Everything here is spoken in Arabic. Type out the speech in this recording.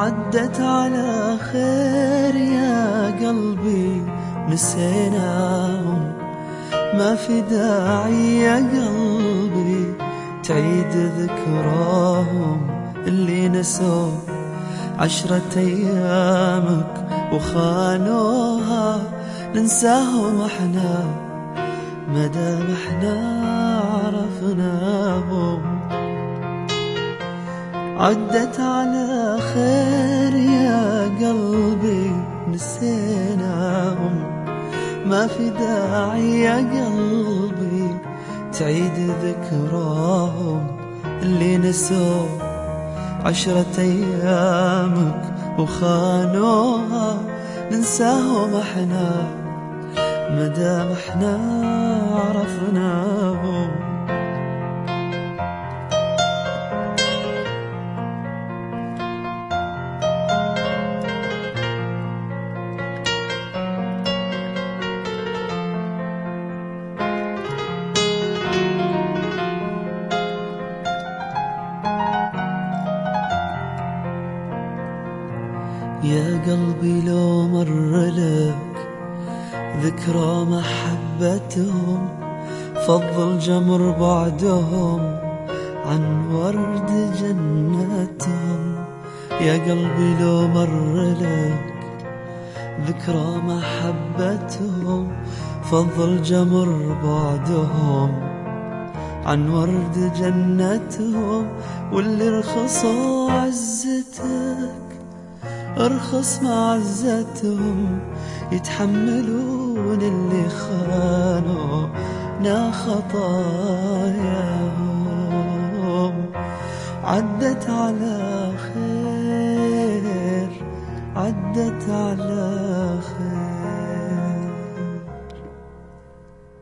عدت على خير يا قلبي نسيناهم، ما في داعي يا قلبي تعيد ذكراهم. اللي نسوا 10 أيامك وخانوها ننساهم احنا مدام احنا عرفناهم. عدت على خير يا قلبي نسيناهم، ما في داعي يا قلبي تعيد ذكراهم. اللي نسوا 10 أيامك وخانوها ننساهم احنا مدام احنا عرفناهم. يا قلبي لو مر لك ذكرى محبتهم، فضل جمر بعدهم عن ورد جنتهم. يا قلبي لو مر لك ذكرى محبتهم، فضل جمر بعدهم عن ورد جنتهم. واللي رخصوا عزتك ارخص معزتهم، يتحملون اللي خانونا خطاياهم. عدت على خير، عدت على خير.